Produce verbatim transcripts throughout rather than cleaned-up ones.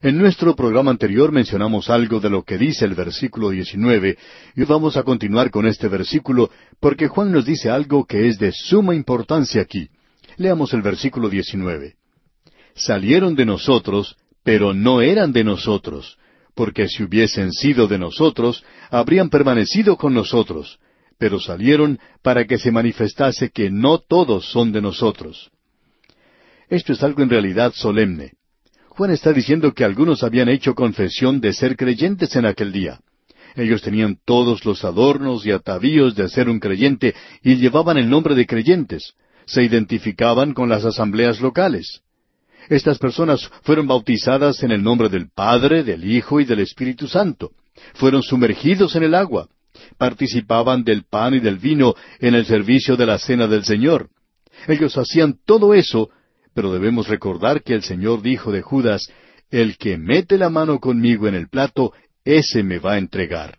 En nuestro programa anterior mencionamos algo de lo que dice el versículo diecinueve, y hoy vamos a continuar con este versículo porque Juan nos dice algo que es de suma importancia aquí. Leamos el versículo diecinueve. Salieron de nosotros, pero no eran de nosotros, porque si hubiesen sido de nosotros, habrían permanecido con nosotros, pero salieron para que se manifestase que no todos son de nosotros. Esto es algo en realidad solemne. Juan está diciendo que algunos habían hecho confesión de ser creyentes en aquel día. Ellos tenían todos los adornos y atavíos de ser un creyente y llevaban el nombre de creyentes. Se identificaban con las asambleas locales. Estas personas fueron bautizadas en el nombre del Padre, del Hijo y del Espíritu Santo. Fueron sumergidos en el agua. Participaban del pan y del vino en el servicio de la cena del Señor. Ellos hacían todo eso, pero debemos recordar que el Señor dijo de Judas, «El que mete la mano conmigo en el plato, ese me va a entregar».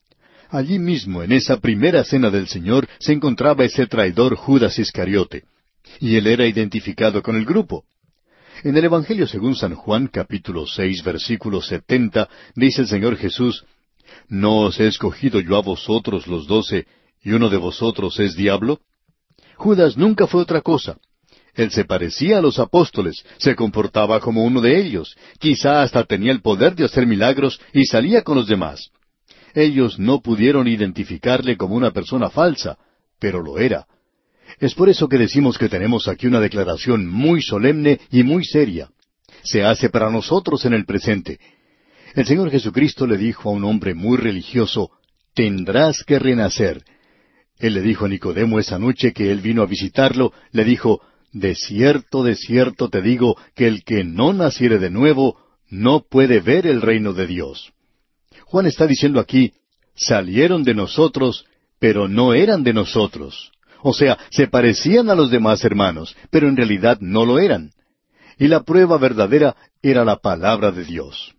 Allí mismo, en esa primera cena del Señor, se encontraba ese traidor Judas Iscariote, y él era identificado con el grupo. En el Evangelio según San Juan, capítulo seis, versículo setenta, dice el Señor Jesús, «¿No os he escogido yo a vosotros los doce, y uno de vosotros es diablo?» Judas nunca fue otra cosa. Él se parecía a los apóstoles, se comportaba como uno de ellos, quizá hasta tenía el poder de hacer milagros y salía con los demás. Ellos no pudieron identificarle como una persona falsa, pero lo era. Es por eso que decimos que tenemos aquí una declaración muy solemne y muy seria. Se hace para nosotros en el presente. El Señor Jesucristo le dijo a un hombre muy religioso, «Tendrás que renacer». Él le dijo a Nicodemo esa noche que él vino a visitarlo, le dijo, «De cierto, de cierto te digo, que el que no naciere de nuevo, no puede ver el reino de Dios». Juan está diciendo aquí, salieron de nosotros, pero no eran de nosotros. O sea, se parecían a los demás hermanos, pero en realidad no lo eran. Y la prueba verdadera era la palabra de Dios.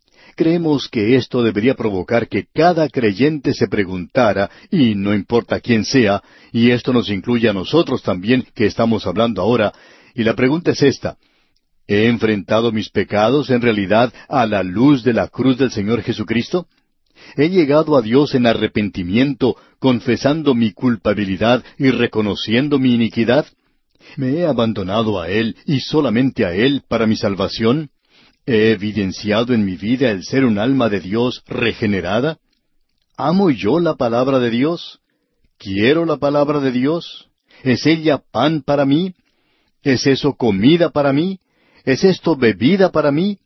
Creemos que esto debería provocar que cada creyente se preguntara, y no importa quién sea, y esto nos incluye a nosotros también, que estamos hablando ahora, y la pregunta es esta, ¿he enfrentado mis pecados en realidad a la luz de la cruz del Señor Jesucristo? ¿He llegado a Dios en arrepentimiento, confesando mi culpabilidad y reconociendo mi iniquidad? ¿Me he abandonado a Él y solamente a Él para mi salvación? ¿He evidenciado en mi vida el ser un alma de Dios regenerada? ¿Amo yo la palabra de Dios? ¿Quiero la palabra de Dios? ¿Es ella pan para mí? ¿Es eso comida para mí? ¿Es esto bebida para mí?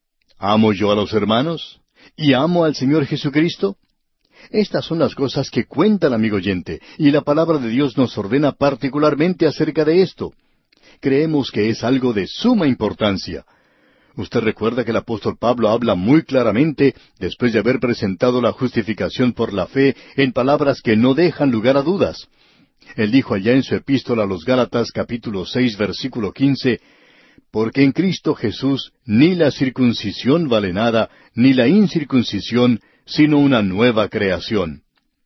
¿Amo yo a los hermanos? ¿Y amo al Señor Jesucristo? Estas son las cosas que cuentan, amigo oyente, y la palabra de Dios nos ordena particularmente acerca de esto. Creemos que es algo de suma importancia. Usted recuerda que el apóstol Pablo habla muy claramente, después de haber presentado la justificación por la fe, en palabras que no dejan lugar a dudas. Él dijo allá en su epístola a los Gálatas, capítulo seis, versículo quince, «Porque en Cristo Jesús ni la circuncisión vale nada, ni la incircuncisión, sino una nueva creación».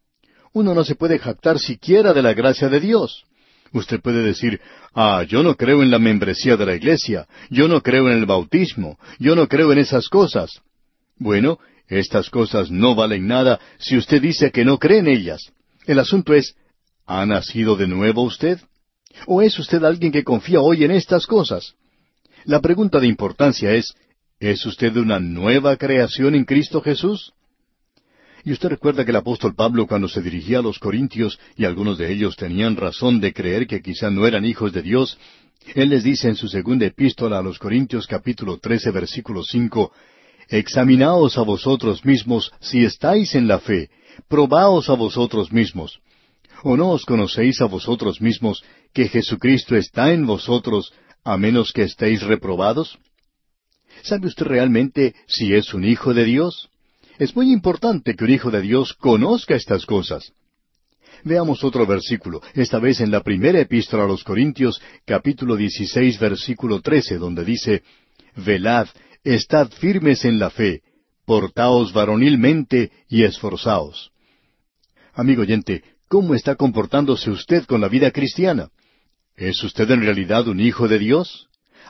Uno no se puede jactar siquiera de la gracia de Dios. Usted puede decir, «Ah, yo no creo en la membresía de la iglesia, yo no creo en el bautismo, yo no creo en esas cosas». Bueno, estas cosas no valen nada si usted dice que no cree en ellas. El asunto es, ¿ha nacido de nuevo usted? ¿O es usted alguien que confía hoy en estas cosas? La pregunta de importancia es, ¿es usted una nueva creación en Cristo Jesús? Y usted recuerda que el apóstol Pablo, cuando se dirigía a los Corintios, y algunos de ellos tenían razón de creer que quizá no eran hijos de Dios, él les dice en su segunda epístola a los Corintios, capítulo trece, versículo cinco, «Examinaos a vosotros mismos si estáis en la fe, probaos a vosotros mismos. ¿O no os conocéis a vosotros mismos que Jesucristo está en vosotros, a menos que estéis reprobados?» ¿Sabe usted realmente si es un hijo de Dios? Es muy importante que un hijo de Dios conozca estas cosas. Veamos otro versículo, esta vez en la primera epístola a los Corintios, capítulo dieciséis, versículo trece, donde dice, «Velad, estad firmes en la fe, portaos varonilmente y esforzaos». Amigo oyente, ¿cómo está comportándose usted con la vida cristiana? ¿Es usted en realidad un hijo de Dios?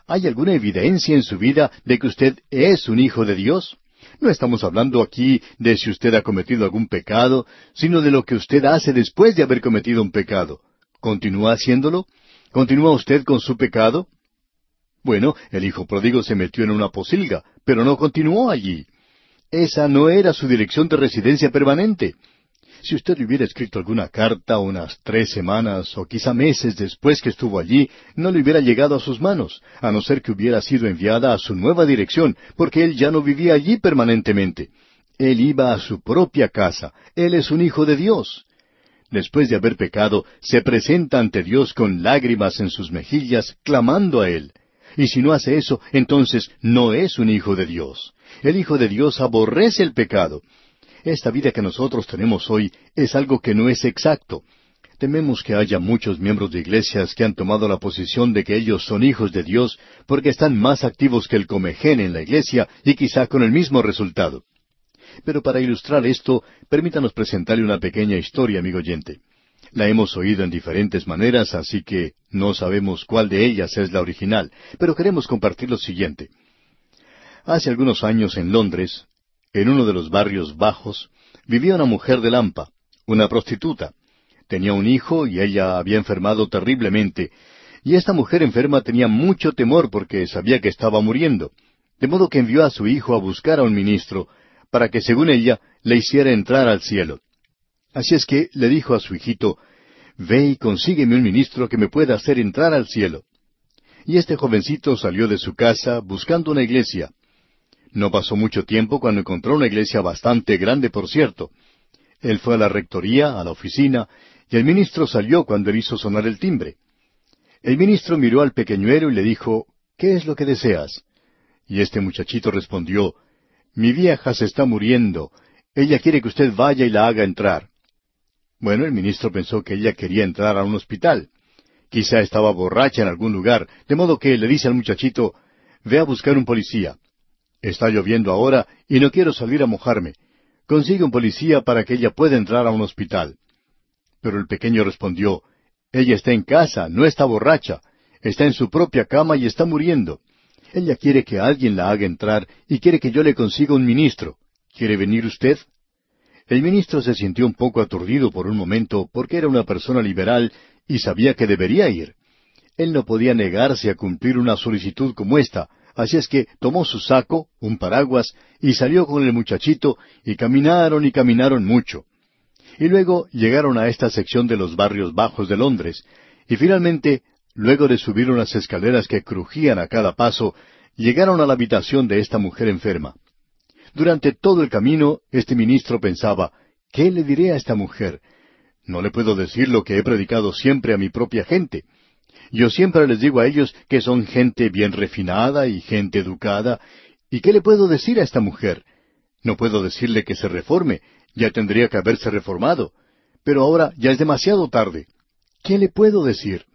¿Hay alguna evidencia en su vida de que usted es un hijo de Dios? No estamos hablando aquí de si usted ha cometido algún pecado, sino de lo que usted hace después de haber cometido un pecado. ¿Continúa haciéndolo? ¿Continúa usted con su pecado? Bueno, el hijo pródigo se metió en una posilga, pero no continuó allí. Esa no era su dirección de residencia permanente. Si usted le hubiera escrito alguna carta unas tres semanas o quizá meses después que estuvo allí, no le hubiera llegado a sus manos, a no ser que hubiera sido enviada a su nueva dirección, porque él ya no vivía allí permanentemente. Él iba a su propia casa. Él es un hijo de Dios. Después de haber pecado, se presenta ante Dios con lágrimas en sus mejillas, clamando a Él. Y si no hace eso, entonces no es un hijo de Dios. El hijo de Dios aborrece el pecado. Esta vida que nosotros tenemos hoy es algo que no es exacto. Tememos que haya muchos miembros de iglesias que han tomado la posición de que ellos son hijos de Dios porque están más activos que el comején en la iglesia y quizá con el mismo resultado. Pero para ilustrar esto, permítanos presentarle una pequeña historia, amigo oyente. La hemos oído en diferentes maneras, así que no sabemos cuál de ellas es la original, pero queremos compartir lo siguiente. Hace algunos años en Londres, en uno de los barrios bajos, vivía una mujer de Lampa, una prostituta. Tenía un hijo y ella había enfermado terriblemente, y esta mujer enferma tenía mucho temor porque sabía que estaba muriendo, de modo que envió a su hijo a buscar a un ministro, para que, según ella, le hiciera entrar al cielo. Así es que le dijo a su hijito, «Ve y consígueme un ministro que me pueda hacer entrar al cielo». Y este jovencito salió de su casa buscando una iglesia. No pasó mucho tiempo cuando encontró una iglesia bastante grande, por cierto. Él fue a la rectoría, a la oficina, y el ministro salió cuando él hizo sonar el timbre. El ministro miró al pequeñuelo y le dijo, «¿Qué es lo que deseas?». Y este muchachito respondió, «Mi vieja se está muriendo. Ella quiere que usted vaya y la haga entrar». Bueno, el ministro pensó que ella quería entrar a un hospital. Quizá estaba borracha en algún lugar, de modo que le dice al muchachito, «Ve a buscar un policía. Está lloviendo ahora y no quiero salir a mojarme. Consigue un policía para que ella pueda entrar a un hospital». Pero el pequeño respondió, «Ella está en casa, no está borracha. Está en su propia cama y está muriendo. Ella quiere que alguien la haga entrar y quiere que yo le consiga un ministro. ¿Quiere venir usted?». El ministro se sintió un poco aturdido por un momento porque era una persona liberal y sabía que debería ir. Él no podía negarse a cumplir una solicitud como esta, así es que tomó su saco, un paraguas, y salió con el muchachito, y caminaron y caminaron mucho. Y luego llegaron a esta sección de los barrios bajos de Londres, y finalmente, luego de subir unas escaleras que crujían a cada paso, llegaron a la habitación de esta mujer enferma. Durante todo el camino, este ministro pensaba, ¿qué le diré a esta mujer? No le puedo decir lo que he predicado siempre a mi propia gente. Yo siempre les digo a ellos que son gente bien refinada y gente educada. ¿Y qué le puedo decir a esta mujer? No puedo decirle que se reforme, ya tendría que haberse reformado. Pero ahora ya es demasiado tarde. ¿Qué le puedo decir?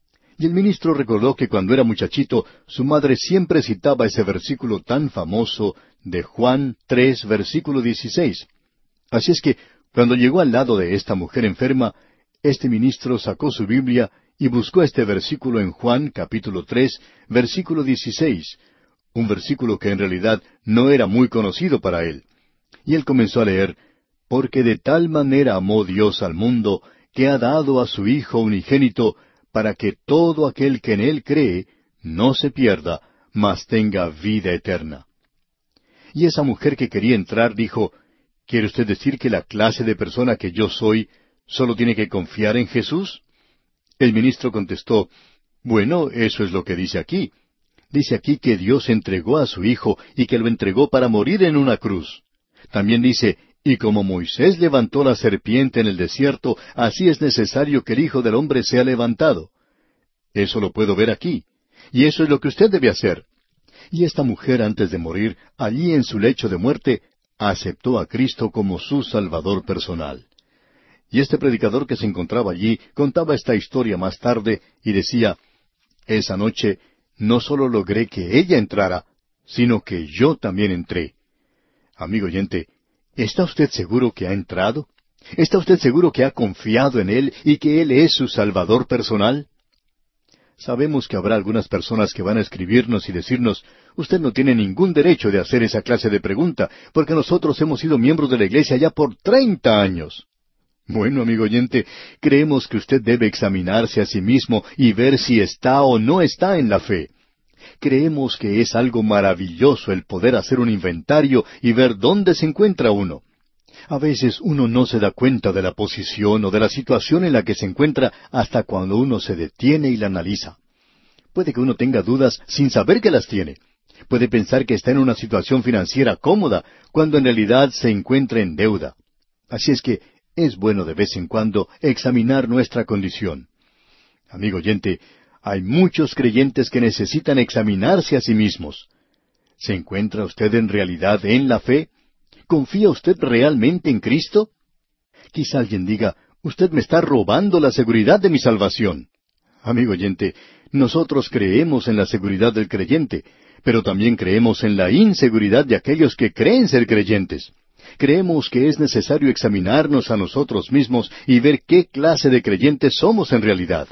Y el ministro recordó que cuando era muchachito, su madre siempre citaba ese versículo tan famoso de Juan tres, versículo dieciséis. Así es que, cuando llegó al lado de esta mujer enferma, este ministro sacó su Biblia y buscó este versículo en Juan capítulo tres, versículo dieciséis, un versículo que en realidad no era muy conocido para él. Y él comenzó a leer, «Porque de tal manera amó Dios al mundo, que ha dado a su Hijo unigénito, para que todo aquel que en Él cree no se pierda, mas tenga vida eterna». Y esa mujer que quería entrar dijo, ¿quiere usted decir que la clase de persona que yo soy solo tiene que confiar en Jesús? El ministro contestó, «Bueno, eso es lo que dice aquí. Dice aquí que Dios entregó a su Hijo y que lo entregó para morir en una cruz. También dice, y como Moisés levantó la serpiente en el desierto, así es necesario que el Hijo del Hombre sea levantado. Eso lo puedo ver aquí. Y eso es lo que usted debe hacer». Y esta mujer, antes de morir, allí en su lecho de muerte, aceptó a Cristo como su Salvador personal. Y este predicador que se encontraba allí contaba esta historia más tarde y decía, «Esa noche no solo logré que ella entrara, sino que yo también entré». Amigo oyente, ¿está usted seguro que ha entrado? ¿Está usted seguro que ha confiado en Él y que Él es su Salvador personal? Sabemos que habrá algunas personas que van a escribirnos y decirnos, usted no tiene ningún derecho de hacer esa clase de pregunta, porque nosotros hemos sido miembros de la iglesia ya por treinta años. Bueno, amigo oyente, creemos que usted debe examinarse a sí mismo y ver si está o no está en la fe. Creemos que es algo maravilloso el poder hacer un inventario y ver dónde se encuentra uno. A veces uno no se da cuenta de la posición o de la situación en la que se encuentra hasta cuando uno se detiene y la analiza. Puede que uno tenga dudas sin saber que las tiene. Puede pensar que está en una situación financiera cómoda cuando en realidad se encuentra en deuda. Así es que es bueno de vez en cuando examinar nuestra condición. Amigo oyente, hay muchos creyentes que necesitan examinarse a sí mismos. ¿Se encuentra usted en realidad en la fe? ¿Confía usted realmente en Cristo? Quizá alguien diga, usted me está robando la seguridad de mi salvación. Amigo oyente, nosotros creemos en la seguridad del creyente, pero también creemos en la inseguridad de aquellos que creen ser creyentes. Creemos que es necesario examinarnos a nosotros mismos y ver qué clase de creyentes somos en realidad.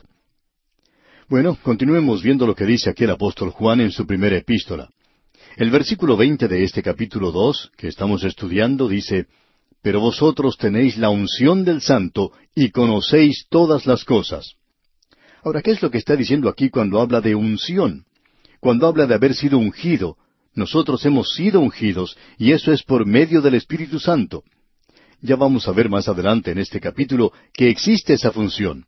Bueno, continuemos viendo lo que dice aquí el apóstol Juan en su primera epístola. El versículo veinte de este capítulo dos, que estamos estudiando, dice, «Pero vosotros tenéis la unción del Santo y conocéis todas las cosas». Ahora, ¿qué es lo que está diciendo aquí cuando habla de unción? Cuando habla de haber sido ungido, nosotros hemos sido ungidos, y eso es por medio del Espíritu Santo. Ya vamos a ver más adelante en este capítulo que existe esa función.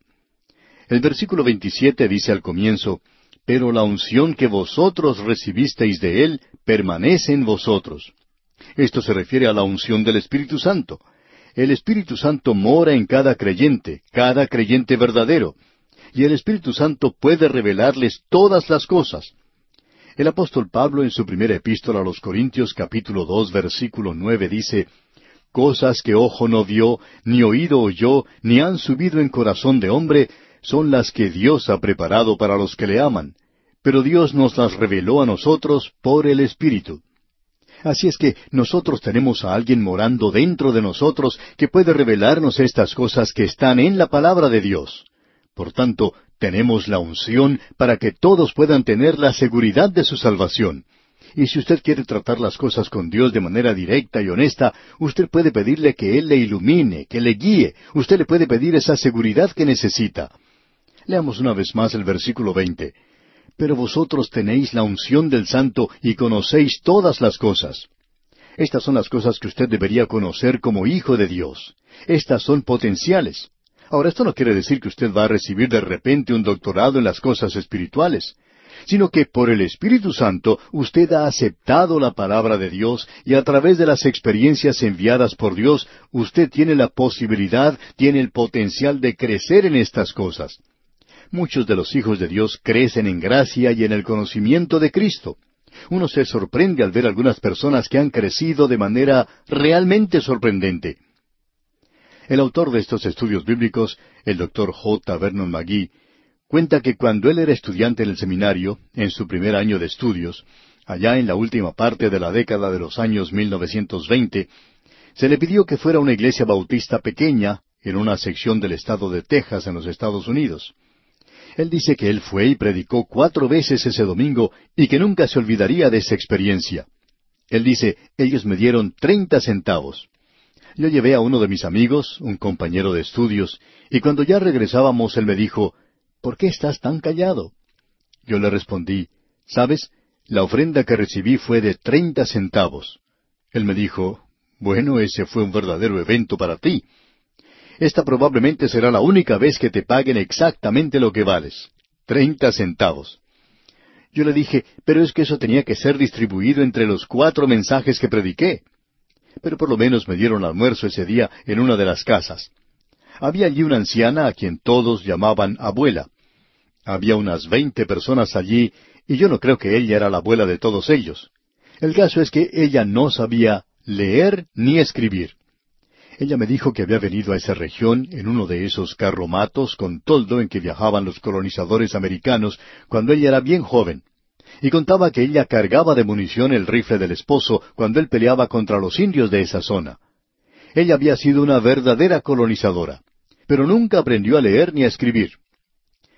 El versículo veintisiete dice al comienzo, «Pero la unción que vosotros recibisteis de Él permanece en vosotros». Esto se refiere a la unción del Espíritu Santo. El Espíritu Santo mora en cada creyente, cada creyente verdadero, y el Espíritu Santo puede revelarles todas las cosas. El apóstol Pablo en su primera epístola a los Corintios capítulo dos versículo nueve dice, «Cosas que ojo no vio, ni oído oyó, ni han subido en corazón de hombre, son las que Dios ha preparado para los que le aman, pero Dios nos las reveló a nosotros por el Espíritu». Así es que nosotros tenemos a alguien morando dentro de nosotros que puede revelarnos estas cosas que están en la palabra de Dios. Por tanto, tenemos la unción para que todos puedan tener la seguridad de su salvación. Y si usted quiere tratar las cosas con Dios de manera directa y honesta, usted puede pedirle que Él le ilumine, que le guíe. Usted le puede pedir esa seguridad que necesita. Leamos una vez más el versículo veinte. «Pero vosotros tenéis la unción del Santo y conocéis todas las cosas». Estas son las cosas que usted debería conocer como hijo de Dios. Estas son potenciales. Ahora, esto no quiere decir que usted va a recibir de repente un doctorado en las cosas espirituales, sino que por el Espíritu Santo usted ha aceptado la palabra de Dios y a través de las experiencias enviadas por Dios, usted tiene la posibilidad, tiene el potencial de crecer en estas cosas. Muchos de los hijos de Dios crecen en gracia y en el conocimiento de Cristo. Uno se sorprende al ver algunas personas que han crecido de manera realmente sorprendente. El autor de estos estudios bíblicos, el doctor J. Vernon McGee, cuenta que cuando él era estudiante en el seminario, en su primer año de estudios, allá en la última parte de la década de los años mil novecientos veinte, se le pidió que fuera a una iglesia bautista pequeña, en una sección del estado de Texas, en los Estados Unidos. Él dice que él fue y predicó cuatro veces ese domingo y que nunca se olvidaría de esa experiencia. Él dice, ellos me dieron treinta centavos. Yo llevé a uno de mis amigos, un compañero de estudios, y cuando ya regresábamos él me dijo, «¿Por qué estás tan callado?» Yo le respondí, «¿Sabes? La ofrenda que recibí fue de treinta centavos». Él me dijo, «Bueno, ese fue un verdadero evento para ti. Esta probablemente será la única vez que te paguen exactamente lo que vales. Treinta centavos». Yo le dije, «Pero es que eso tenía que ser distribuido entre los cuatro mensajes que prediqué». Pero por lo menos me dieron almuerzo ese día en una de las casas. Había allí una anciana a quien todos llamaban abuela. Había unas veinte personas allí, y yo no creo que ella era la abuela de todos ellos. El caso es que ella no sabía leer ni escribir. Ella me dijo que había venido a esa región en uno de esos carromatos con toldo en que viajaban los colonizadores americanos cuando ella era bien joven, y contaba que ella cargaba de munición el rifle del esposo cuando él peleaba contra los indios de esa zona. Ella había sido una verdadera colonizadora, pero nunca aprendió a leer ni a escribir.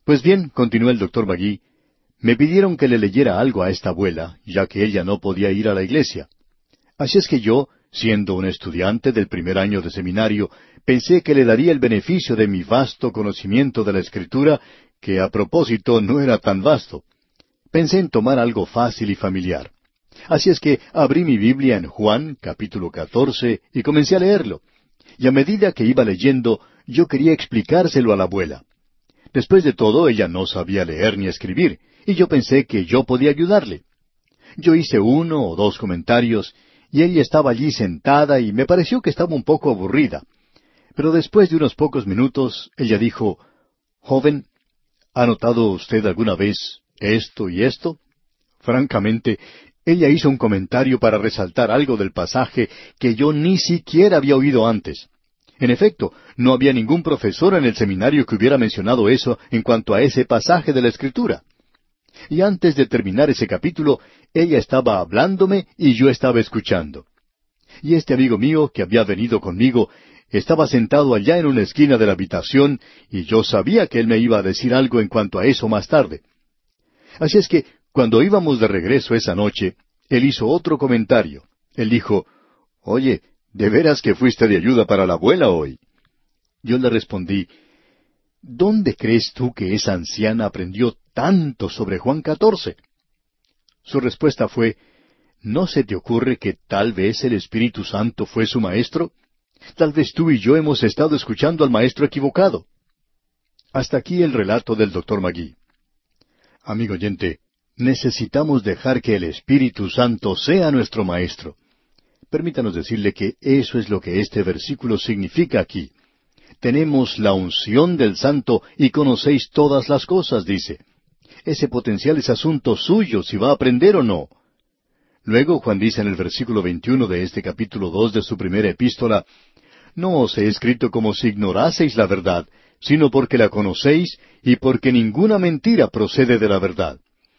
Pues bien, continuó el doctor Magee, me pidieron que le leyera algo a esta abuela, ya que ella no podía ir a la iglesia. Así es que yo, siendo un estudiante del primer año de seminario, pensé que le daría el beneficio de mi vasto conocimiento de la Escritura, que a propósito no era tan vasto. Pensé en tomar algo fácil y familiar. Así es que abrí mi Biblia en Juan, capítulo catorce, y comencé a leerlo. Y a medida que iba leyendo, yo quería explicárselo a la abuela. Después de todo, ella no sabía leer ni escribir, y yo pensé que yo podía ayudarle. Yo hice uno o dos comentarios, y ella estaba allí sentada y me pareció que estaba un poco aburrida. Pero después de unos pocos minutos, ella dijo, «Joven, ¿ha notado usted alguna vez esto y esto?» Francamente, ella hizo un comentario para resaltar algo del pasaje que yo ni siquiera había oído antes. En efecto, no había ningún profesor en el seminario que hubiera mencionado eso en cuanto a ese pasaje de la Escritura. Y antes de terminar ese capítulo, ella estaba hablándome y yo estaba escuchando. Y este amigo mío que había venido conmigo estaba sentado allá en una esquina de la habitación y yo sabía que él me iba a decir algo en cuanto a eso más tarde. Así es que, cuando íbamos de regreso esa noche, él hizo otro comentario. Él dijo, «Oye, ¿de veras que fuiste de ayuda para la abuela hoy?» Yo le respondí, «¿Dónde crees tú que esa anciana aprendió tanto sobre Juan catorce?» Su respuesta fue, «¿No se te ocurre que tal vez el Espíritu Santo fue su maestro? Tal vez tú y yo hemos estado escuchando al maestro equivocado». Hasta aquí el relato del doctor Magee. Amigo oyente, necesitamos dejar que el Espíritu Santo sea nuestro maestro. Permítanos decirle que eso es lo que este versículo significa aquí. Tenemos la unción del Santo y conocéis todas las cosas, dice. Ese potencial es asunto suyo, si va a aprender o no. Luego Juan dice en el versículo veintiuno de este capítulo dos de su primera epístola, «No os he escrito como si ignoraseis la verdad, sino porque la conocéis y porque ninguna mentira procede de la verdad».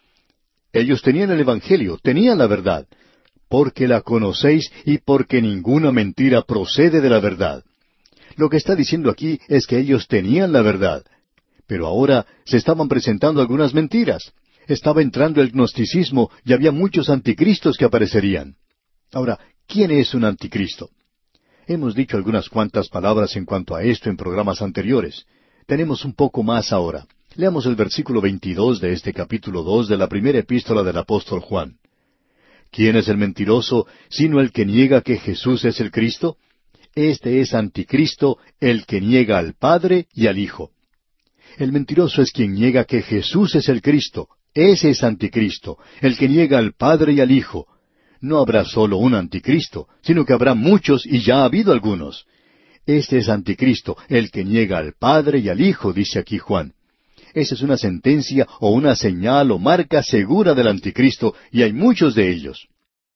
Ellos tenían el Evangelio, tenían la verdad, porque la conocéis y porque ninguna mentira procede de la verdad. Lo que está diciendo aquí es que ellos tenían la verdad, pero ahora se estaban presentando algunas mentiras. Estaba entrando el gnosticismo y había muchos anticristos que aparecerían. Ahora, ¿quién es un anticristo? Hemos dicho algunas cuantas palabras en cuanto a esto en programas anteriores. Tenemos un poco más ahora. Leamos el versículo veintidós de este capítulo dos de la primera epístola del apóstol Juan. ¿Quién es el mentiroso, sino el que niega que Jesús es el Cristo? Este es anticristo, el que niega al Padre y al Hijo. El mentiroso es quien niega que Jesús es el Cristo. Ese es anticristo, el que niega al Padre y al Hijo. No habrá solo un anticristo, sino que habrá muchos y ya ha habido algunos. Este es anticristo, el que niega al Padre y al Hijo, dice aquí Juan. Esa es una sentencia o una señal o marca segura del anticristo, y hay muchos de ellos.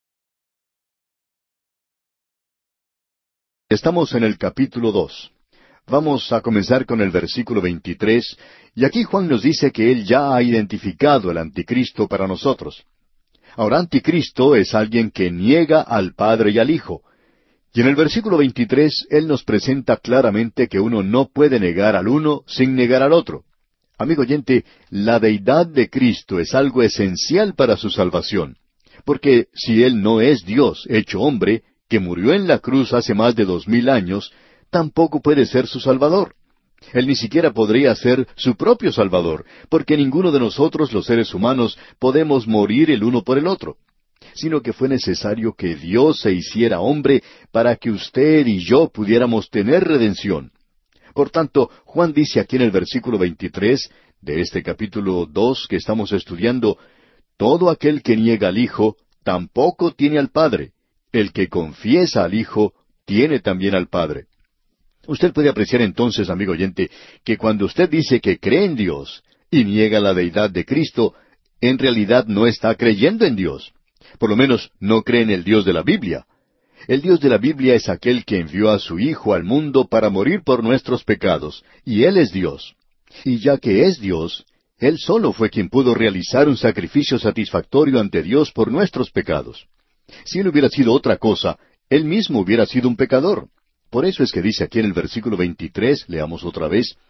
Estamos en el capítulo dos. Vamos a comenzar con el versículo veintitrés, y aquí Juan nos dice que él ya ha identificado el anticristo para nosotros. Ahora, anticristo es alguien que niega al Padre y al Hijo. Y en el versículo veintitrés, él nos presenta claramente que uno no puede negar al uno sin negar al otro. Amigo oyente, la deidad de Cristo es algo esencial para su salvación, porque si Él no es Dios hecho hombre, que murió en la cruz hace más de dos mil años, tampoco puede ser su Salvador. Él ni siquiera podría ser su propio Salvador, porque ninguno de nosotros, los seres humanos, podemos morir el uno por el otro, sino que fue necesario que Dios se hiciera hombre para que usted y yo pudiéramos tener redención. Por tanto, Juan dice aquí en el versículo veintitrés de este capítulo dos que estamos estudiando, «Todo aquel que niega al Hijo, tampoco tiene al Padre. El que confiesa al Hijo, tiene también al Padre». Usted puede apreciar entonces, amigo oyente, que cuando usted dice que cree en Dios y niega la deidad de Cristo, en realidad no está creyendo en Dios. Por lo menos no cree en el Dios de la Biblia. El Dios de la Biblia es aquel que envió a su Hijo al mundo para morir por nuestros pecados, y Él es Dios. Y ya que es Dios, Él solo fue quien pudo realizar un sacrificio satisfactorio ante Dios por nuestros pecados. Si Él hubiera sido otra cosa, Él mismo hubiera sido un pecador. Por eso es que dice aquí en el versículo veintitrés, leamos otra vez,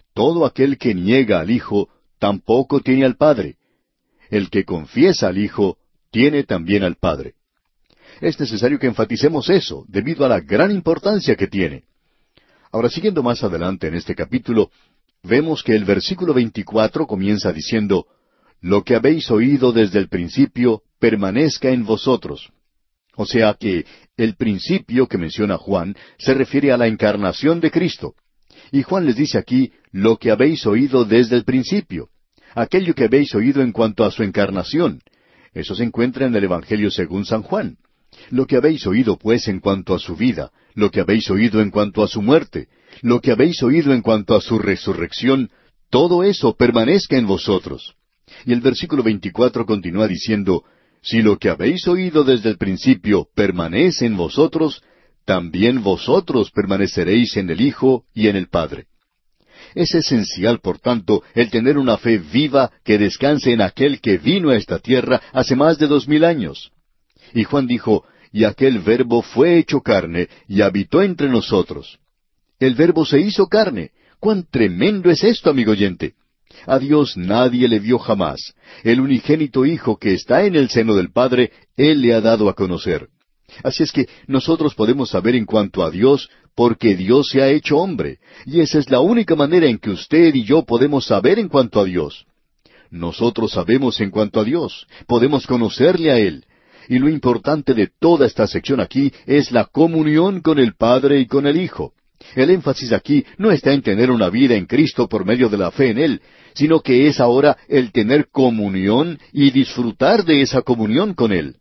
todo aquel que niega al Hijo, tampoco tiene al Padre. El que confiesa al Hijo, tiene también al Padre. Es necesario que enfaticemos eso, debido a la gran importancia que tiene. Ahora, siguiendo más adelante en este capítulo, vemos que el versículo veinticuatro comienza diciendo, «Lo que habéis oído desde el principio, permanezca en vosotros». O sea que el principio que menciona Juan se refiere a la encarnación de Cristo. Y Juan les dice aquí, «Lo que habéis oído desde el principio». Aquello que habéis oído en cuanto a su encarnación. Eso se encuentra en el Evangelio según San Juan. Lo que habéis oído, pues, en cuanto a su vida, lo que habéis oído en cuanto a su muerte, lo que habéis oído en cuanto a su resurrección, todo eso permanezca en vosotros. Y el versículo veinticuatro continúa diciendo, «Si lo que habéis oído desde el principio permanece en vosotros, también vosotros permaneceréis en el Hijo y en el Padre». Es esencial, por tanto, el tener una fe viva que descanse en aquel que vino a esta tierra hace más de dos mil años. Y Juan dijo, «Y aquel Verbo fue hecho carne y habitó entre nosotros». El Verbo se hizo carne. ¡Cuán tremendo es esto, amigo oyente! A Dios nadie le vio jamás. El unigénito Hijo que está en el seno del Padre, Él le ha dado a conocer. Así es que nosotros podemos saber en cuanto a Dios, porque Dios se ha hecho hombre. Y esa es la única manera en que usted y yo podemos saber en cuanto a Dios. Nosotros sabemos en cuanto a Dios. Podemos conocerle a Él. Y lo importante de toda esta sección aquí es la comunión con el Padre y con el Hijo. El énfasis aquí no está en tener una vida en Cristo por medio de la fe en Él, sino que es ahora el tener comunión y disfrutar de esa comunión con Él.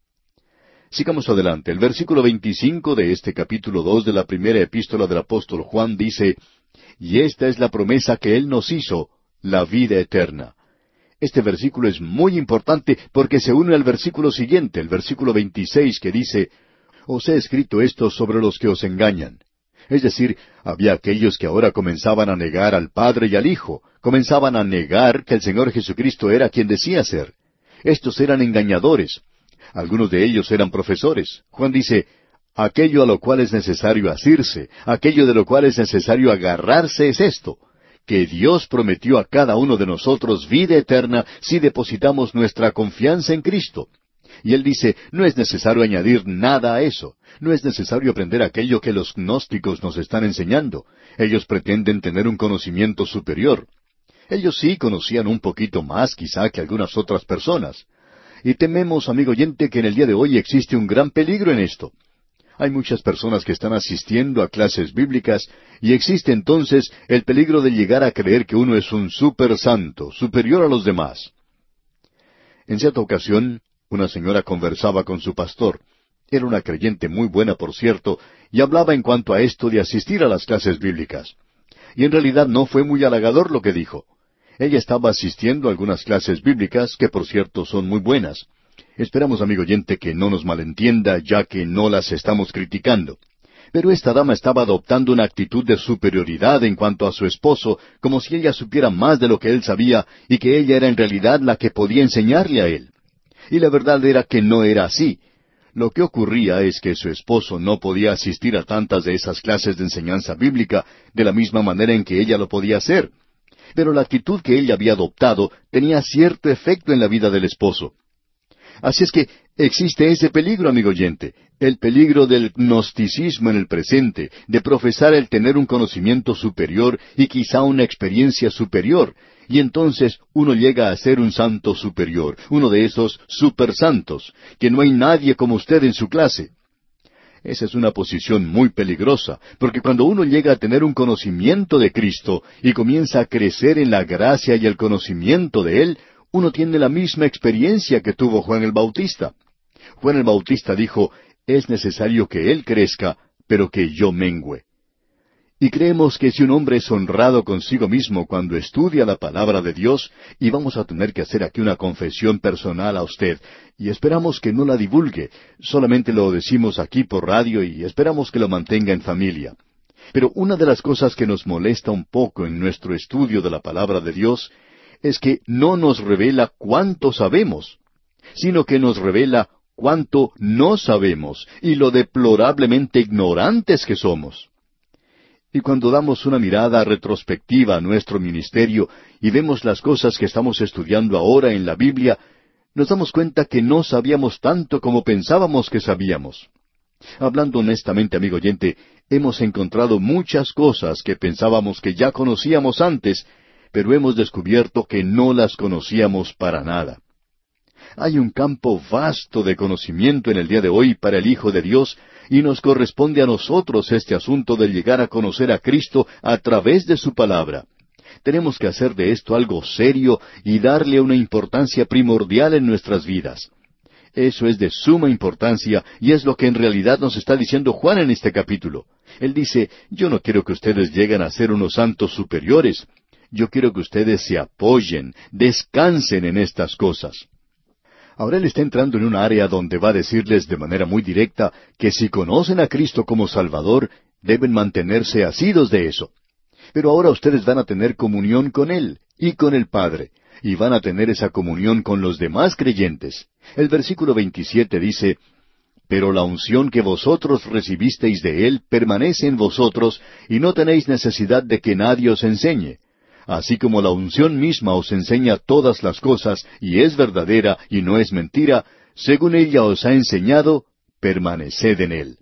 Sigamos adelante. El versículo veinticinco de este capítulo dos de la primera epístola del apóstol Juan dice, «Y esta es la promesa que Él nos hizo, la vida eterna». Este versículo es muy importante porque se une al versículo siguiente, el versículo veintiséis, que dice, «Os he escrito esto sobre los que os engañan». Es decir, había aquellos que ahora comenzaban a negar al Padre y al Hijo, comenzaban a negar que el Señor Jesucristo era quien decía ser. Estos eran engañadores. Algunos de ellos eran profesores. Juan dice, «Aquello a lo cual es necesario asirse, aquello de lo cual es necesario agarrarse es esto, que Dios prometió a cada uno de nosotros vida eterna si depositamos nuestra confianza en Cristo». Y él dice, no es necesario añadir nada a eso. No es necesario aprender aquello que los gnósticos nos están enseñando. Ellos pretenden tener un conocimiento superior. Ellos sí conocían un poquito más quizá que algunas otras personas. Y tememos, amigo oyente, que en el día de hoy existe un gran peligro en esto. Hay muchas personas que están asistiendo a clases bíblicas y existe entonces el peligro de llegar a creer que uno es un super santo, superior a los demás. En cierta ocasión, una señora conversaba con su pastor. Era una creyente muy buena, por cierto, y hablaba en cuanto a esto de asistir a las clases bíblicas. Y en realidad no fue muy halagador lo que dijo. Ella estaba asistiendo a algunas clases bíblicas, que por cierto son muy buenas. Esperamos, amigo oyente, que no nos malentienda, ya que no las estamos criticando. Pero esta dama estaba adoptando una actitud de superioridad en cuanto a su esposo, como si ella supiera más de lo que él sabía, y que ella era en realidad la que podía enseñarle a él. Y la verdad era que no era así. Lo que ocurría es que su esposo no podía asistir a tantas de esas clases de enseñanza bíblica de la misma manera en que ella lo podía hacer. Pero la actitud que ella había adoptado tenía cierto efecto en la vida del esposo. Así es que existe ese peligro, amigo oyente, el peligro del gnosticismo en el presente, de profesar el tener un conocimiento superior y quizá una experiencia superior, y entonces uno llega a ser un santo superior, uno de esos supersantos, que no hay nadie como usted en su clase. Esa es una posición muy peligrosa, porque cuando uno llega a tener un conocimiento de Cristo y comienza a crecer en la gracia y el conocimiento de Él, uno tiene la misma experiencia que tuvo Juan el Bautista. Juan el Bautista dijo, es necesario que Él crezca, pero que yo mengüe. Y creemos que si un hombre es honrado consigo mismo cuando estudia la palabra de Dios, y vamos a tener que hacer aquí una confesión personal a usted, y esperamos que no la divulgue, solamente lo decimos aquí por radio y esperamos que lo mantenga en familia. Pero una de las cosas que nos molesta un poco en nuestro estudio de la palabra de Dios es que no nos revela cuánto sabemos, sino que nos revela cuánto no sabemos y lo deplorablemente ignorantes que somos. Y cuando damos una mirada retrospectiva a nuestro ministerio y vemos las cosas que estamos estudiando ahora en la Biblia, nos damos cuenta que no sabíamos tanto como pensábamos que sabíamos. Hablando honestamente, amigo oyente, hemos encontrado muchas cosas que pensábamos que ya conocíamos antes, pero hemos descubierto que no las conocíamos para nada. Hay un campo vasto de conocimiento en el día de hoy para el Hijo de Dios, y nos corresponde a nosotros este asunto de llegar a conocer a Cristo a través de su palabra. Tenemos que hacer de esto algo serio y darle una importancia primordial en nuestras vidas. Eso es de suma importancia y es lo que en realidad nos está diciendo Juan en este capítulo. Él dice, yo no quiero que ustedes lleguen a ser unos santos superiores. Yo quiero que ustedes se apoyen, descansen en estas cosas. Ahora él está entrando en un área donde va a decirles de manera muy directa que si conocen a Cristo como Salvador, deben mantenerse asidos de eso. Pero ahora ustedes van a tener comunión con Él y con el Padre, y van a tener esa comunión con los demás creyentes. El versículo veintisiete dice, Pero la unción que vosotros recibisteis de Él permanece en vosotros, y no tenéis necesidad de que nadie os enseñe. Así como la unción misma os enseña todas las cosas, y es verdadera y no es mentira, según ella os ha enseñado, permaneced en Él.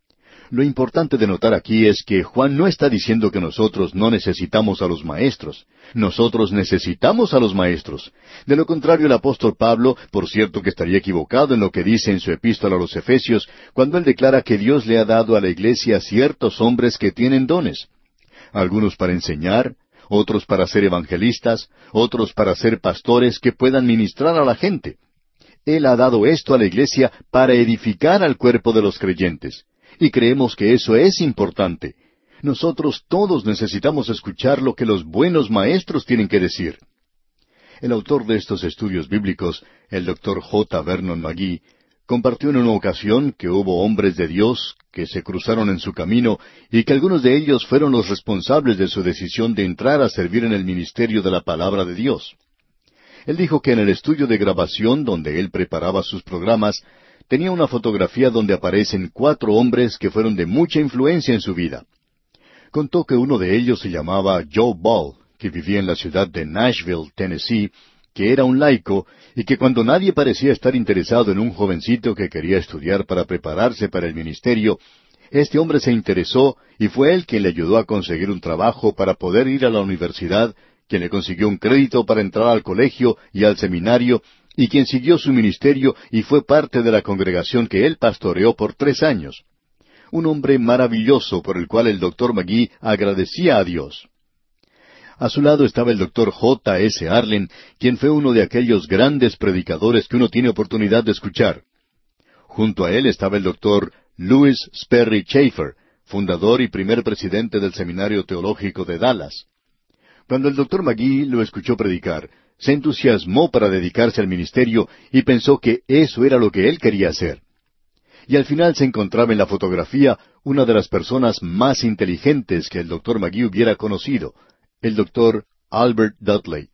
Lo importante de notar aquí es que Juan no está diciendo que nosotros no necesitamos a los maestros. Nosotros necesitamos a los maestros. De lo contrario, el apóstol Pablo, por cierto que estaría equivocado en lo que dice en su epístola a los Efesios, cuando él declara que Dios le ha dado a la iglesia ciertos hombres que tienen dones. Algunos para enseñar, otros para ser evangelistas, otros para ser pastores que puedan ministrar a la gente. Él ha dado esto a la iglesia para edificar al cuerpo de los creyentes. Y creemos que eso es importante. Nosotros todos necesitamos escuchar lo que los buenos maestros tienen que decir. El autor de estos estudios bíblicos, el doctor J. Vernon McGee, compartió en una ocasión que hubo hombres de Dios que se cruzaron en su camino y que algunos de ellos fueron los responsables de su decisión de entrar a servir en el ministerio de la palabra de Dios. Él dijo que en el estudio de grabación donde él preparaba sus programas, tenía una fotografía donde aparecen cuatro hombres que fueron de mucha influencia en su vida. Contó que uno de ellos se llamaba Joe Ball, que vivía en la ciudad de Nashville, Tennessee, que era un laico, y que cuando nadie parecía estar interesado en un jovencito que quería estudiar para prepararse para el ministerio, este hombre se interesó y fue él quien le ayudó a conseguir un trabajo para poder ir a la universidad, quien le consiguió un crédito para entrar al colegio y al seminario, y quien siguió su ministerio y fue parte de la congregación que él pastoreó por tres años. Un hombre maravilloso por el cual el doctor McGee agradecía a Dios. A su lado estaba el doctor J. S. Arlen, quien fue uno de aquellos grandes predicadores que uno tiene oportunidad de escuchar. Junto a él estaba el doctor Louis Sperry Chafer, fundador y primer presidente del Seminario Teológico de Dallas. Cuando el doctor McGee lo escuchó predicar, se entusiasmó para dedicarse al ministerio y pensó que eso era lo que él quería hacer. Y al final se encontraba en la fotografía una de las personas más inteligentes que el doctor McGee hubiera conocido, el doctor Albert Dudley.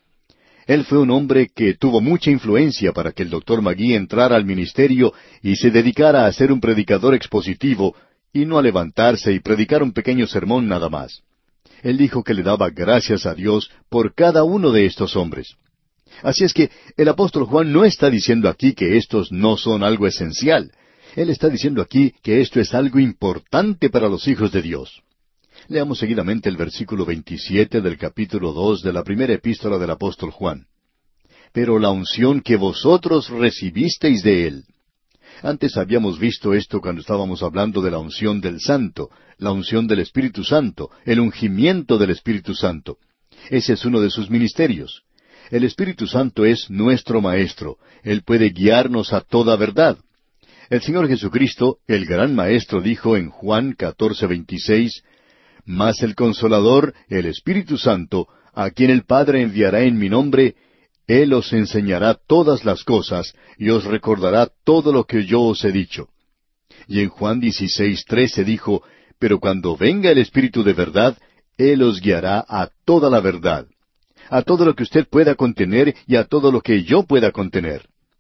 Él fue un hombre que tuvo mucha influencia para que el doctor McGee entrara al ministerio y se dedicara a ser un predicador expositivo y no a levantarse y predicar un pequeño sermón nada más. Él dijo que le daba gracias a Dios por cada uno de estos hombres. Así es que el apóstol Juan no está diciendo aquí que estos no son algo esencial. Él está diciendo aquí que esto es algo importante para los hijos de Dios. Leamos seguidamente el versículo veintisiete del capítulo dos de la primera epístola del apóstol Juan. Pero la unción que vosotros recibisteis de Él. Antes habíamos visto esto cuando estábamos hablando de la unción del Santo, la unción del Espíritu Santo, el ungimiento del Espíritu Santo. Ese es uno de sus ministerios. El Espíritu Santo es nuestro Maestro. Él puede guiarnos a toda verdad. El Señor Jesucristo, el gran Maestro, dijo en Juan catorce veintiséis, Mas el Consolador, el Espíritu Santo, a quien el Padre enviará en mi nombre, Él os enseñará todas las cosas, y os recordará todo lo que yo os he dicho. Y en Juan dieciséis trece dijo, Pero cuando venga el Espíritu de verdad, Él os guiará a toda la verdad, a todo lo que usted pueda contener y a todo lo que yo pueda contener.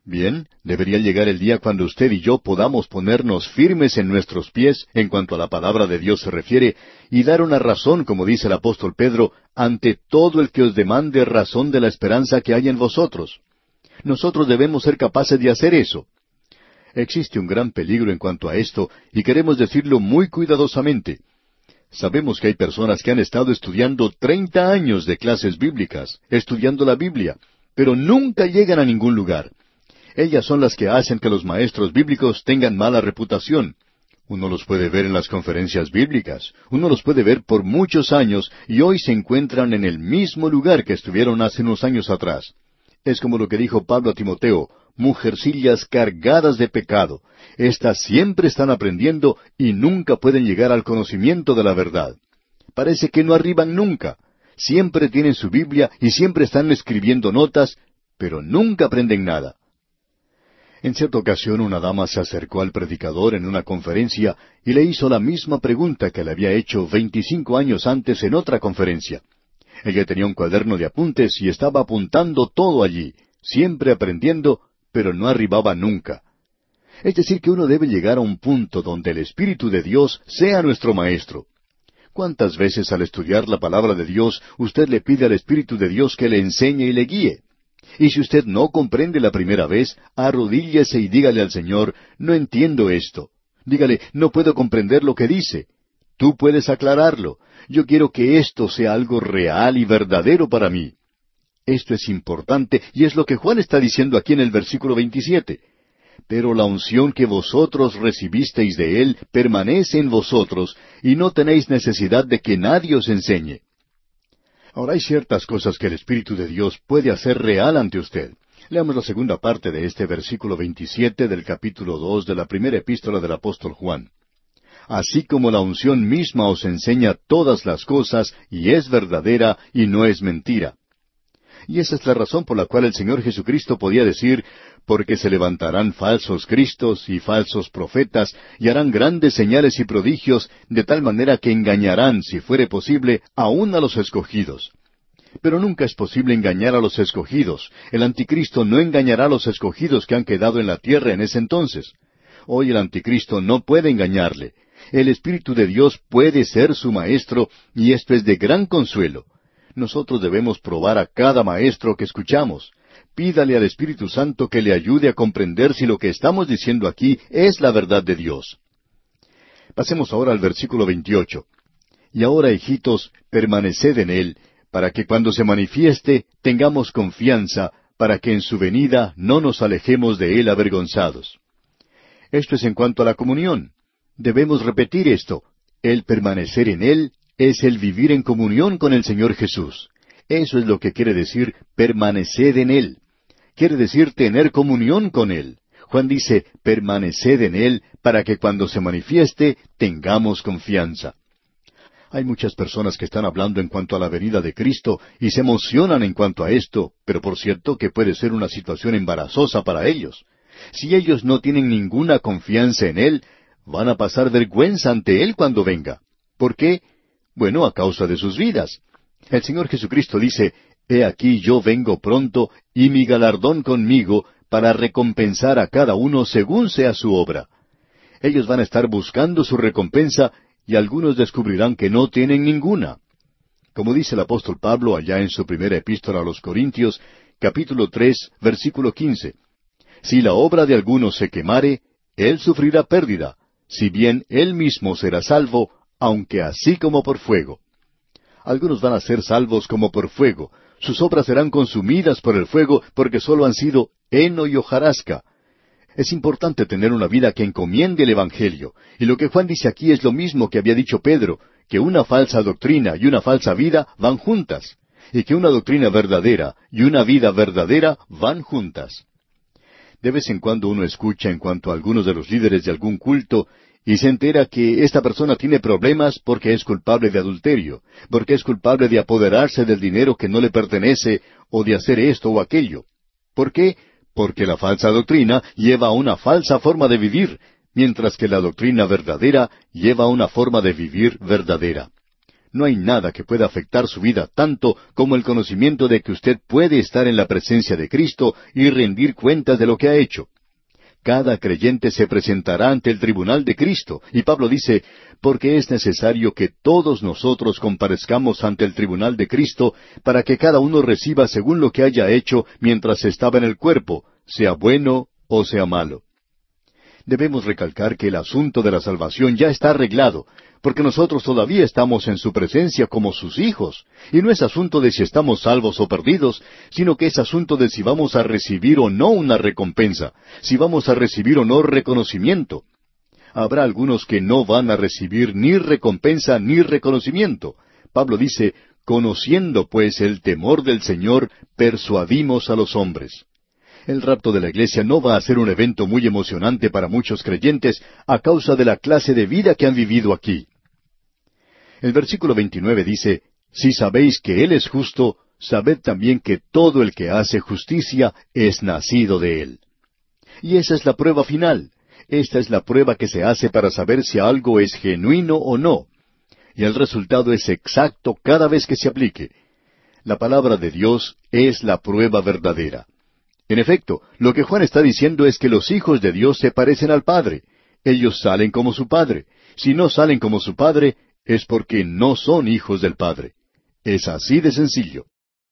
Bien, debería llegar el día cuando usted y yo podamos ponernos firmes en nuestros pies en cuanto a la palabra de Dios se refiere, y dar una razón, como dice el apóstol Pedro, ante todo el que os demande razón de la esperanza que hay en vosotros. Nosotros debemos ser capaces de hacer eso. Existe un gran peligro en cuanto a esto, y queremos decirlo muy cuidadosamente. Sabemos que hay personas que han estado estudiando treinta años de clases bíblicas, estudiando la Biblia, pero nunca llegan a ningún lugar. Ellas son las que hacen que los maestros bíblicos tengan mala reputación. Uno los puede ver en las conferencias bíblicas, uno los puede ver por muchos años y hoy se encuentran en el mismo lugar que estuvieron hace unos años atrás. Es como lo que dijo Pablo a Timoteo, mujercillas cargadas de pecado. Estas siempre están aprendiendo y nunca pueden llegar al conocimiento de la verdad. Parece que no arriban nunca. Siempre tienen su Biblia y siempre están escribiendo notas, pero nunca aprenden nada. En cierta ocasión una dama se acercó al predicador en una conferencia y le hizo la misma pregunta que le había hecho veinticinco años antes en otra conferencia. Ella tenía un cuaderno de apuntes y estaba apuntando todo allí, siempre aprendiendo, pero no arribaba nunca. Es decir, que uno debe llegar a un punto donde el Espíritu de Dios sea nuestro maestro. ¿Cuántas veces al estudiar la palabra de Dios usted le pide al Espíritu de Dios que le enseñe y le guíe? Y si usted no comprende la primera vez, arrodíllese y dígale al Señor, no entiendo esto. Dígale, no puedo comprender lo que dice. Tú puedes aclararlo. Yo quiero que esto sea algo real y verdadero para mí. Esto es importante y es lo que Juan está diciendo aquí en el versículo veintisiete. Pero la unción que vosotros recibisteis de Él permanece en vosotros, y no tenéis necesidad de que nadie os enseñe. Ahora hay ciertas cosas que el Espíritu de Dios puede hacer real ante usted. Leamos la segunda parte de este versículo veintisiete del capítulo dos de la primera epístola del apóstol Juan. Así como la unción misma os enseña todas las cosas, y es verdadera, y no es mentira. Y esa es la razón por la cual el Señor Jesucristo podía decir, porque se levantarán falsos cristos y falsos profetas, y harán grandes señales y prodigios, de tal manera que engañarán, si fuere posible, aún a los escogidos. Pero nunca es posible engañar a los escogidos. El anticristo no engañará a los escogidos que han quedado en la tierra en ese entonces. Hoy el anticristo no puede engañarle. El Espíritu de Dios puede ser su maestro, y esto es de gran consuelo. Nosotros debemos probar a cada maestro que escuchamos. Pídale al Espíritu Santo que le ayude a comprender si lo que estamos diciendo aquí es la verdad de Dios. Pasemos ahora al versículo veintiocho. Y ahora, hijitos, permaneced en Él, para que cuando se manifieste tengamos confianza, para que en su venida no nos alejemos de Él avergonzados. Esto es en cuanto a la comunión. Debemos repetir esto. El permanecer en Él es el vivir en comunión con el Señor Jesús. Eso es lo que quiere decir permaneced en Él. Quiere decir tener comunión con Él. Juan dice, permaneced en Él, para que cuando se manifieste tengamos confianza. Hay muchas personas que están hablando en cuanto a la venida de Cristo y se emocionan en cuanto a esto, pero por cierto que puede ser una situación embarazosa para ellos. Si ellos no tienen ninguna confianza en Él, van a pasar vergüenza ante Él cuando venga. ¿Por qué? Bueno, a causa de sus vidas. El Señor Jesucristo dice, He aquí yo vengo pronto, y mi galardón conmigo, para recompensar a cada uno según sea su obra. Ellos van a estar buscando su recompensa, y algunos descubrirán que no tienen ninguna. Como dice el apóstol Pablo allá en su primera epístola a los Corintios, capítulo tres, versículo quince. Si la obra de alguno se quemare, él sufrirá pérdida, si bien él mismo será salvo, aunque así como por fuego. Algunos van a ser salvos como por fuego. Sus obras serán consumidas por el fuego porque sólo han sido heno y hojarasca. Es importante tener una vida que encomiende el Evangelio. Y lo que Juan dice aquí es lo mismo que había dicho Pedro, que una falsa doctrina y una falsa vida van juntas, y que una doctrina verdadera y una vida verdadera van juntas. De vez en cuando uno escucha en cuanto a algunos de los líderes de algún culto, y se entera que esta persona tiene problemas porque es culpable de adulterio, porque es culpable de apoderarse del dinero que no le pertenece, o de hacer esto o aquello. ¿Por qué? Porque la falsa doctrina lleva a una falsa forma de vivir, mientras que la doctrina verdadera lleva a una forma de vivir verdadera. No hay nada que pueda afectar su vida tanto como el conocimiento de que usted puede estar en la presencia de Cristo y rendir cuentas de lo que ha hecho. Cada creyente se presentará ante el tribunal de Cristo, y Pablo dice, porque es necesario que todos nosotros comparezcamos ante el tribunal de Cristo, para que cada uno reciba según lo que haya hecho mientras estaba en el cuerpo, sea bueno o sea malo. Debemos recalcar que el asunto de la salvación ya está arreglado, porque nosotros todavía estamos en su presencia como sus hijos, y no es asunto de si estamos salvos o perdidos, sino que es asunto de si vamos a recibir o no una recompensa, si vamos a recibir o no reconocimiento. Habrá algunos que no van a recibir ni recompensa ni reconocimiento. Pablo dice, conociendo pues el temor del Señor, persuadimos a los hombres. El rapto de la iglesia no va a ser un evento muy emocionante para muchos creyentes a causa de la clase de vida que han vivido aquí. El versículo veintinueve dice, si sabéis que Él es justo, sabed también que todo el que hace justicia es nacido de Él. Y esa es la prueba final. Esta es la prueba que se hace para saber si algo es genuino o no. Y el resultado es exacto cada vez que se aplique. La palabra de Dios es la prueba verdadera. En efecto, lo que Juan está diciendo es que los hijos de Dios se parecen al Padre. Ellos salen como su Padre. Si no salen como su Padre, es porque no son hijos del Padre. Es así de sencillo.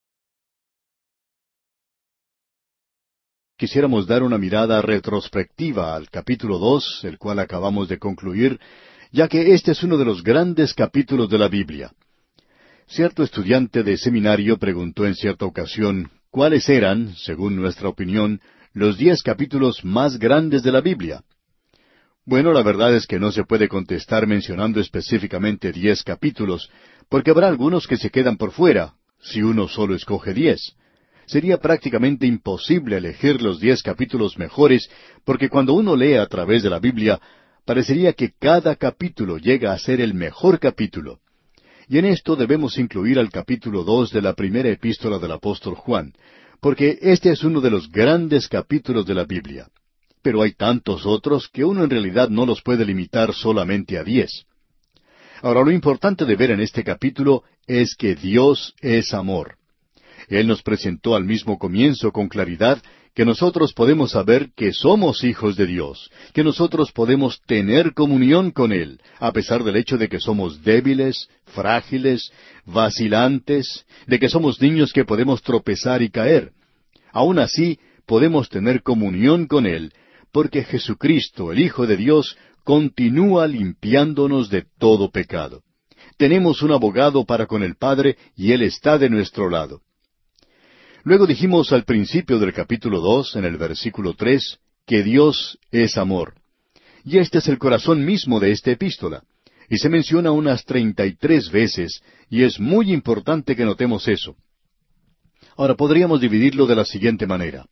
Quisiéramos dar una mirada retrospectiva al capítulo dos, el cual acabamos de concluir, ya que este es uno de los grandes capítulos de la Biblia. Cierto estudiante de seminario preguntó en cierta ocasión, ¿cuáles eran, según nuestra opinión, los diez capítulos más grandes de la Biblia? Bueno, la verdad es que no se puede contestar mencionando específicamente diez capítulos, porque habrá algunos que se quedan por fuera, si uno solo escoge diez. Sería prácticamente imposible elegir los diez capítulos mejores, porque cuando uno lee a través de la Biblia, parecería que cada capítulo llega a ser el mejor capítulo. Y en esto debemos incluir al capítulo dos de la primera epístola del apóstol Juan, porque este es uno de los grandes capítulos de la Biblia. Pero hay tantos otros que uno en realidad no los puede limitar solamente a diez. Ahora, lo importante de ver en este capítulo es que Dios es amor. Él nos presentó al mismo comienzo con claridad que nosotros podemos saber que somos hijos de Dios, que nosotros podemos tener comunión con Él, a pesar del hecho de que somos débiles, frágiles, vacilantes, de que somos niños que podemos tropezar y caer. Aún así, podemos tener comunión con Él, porque Jesucristo, el Hijo de Dios, continúa limpiándonos de todo pecado. Tenemos un abogado para con el Padre, y Él está de nuestro lado. Luego dijimos al principio del capítulo dos, en el versículo tres, que Dios es amor. Y este es el corazón mismo de esta epístola. Y se menciona unas treinta y tres veces, y es muy importante que notemos eso. Ahora podríamos dividirlo de la siguiente manera.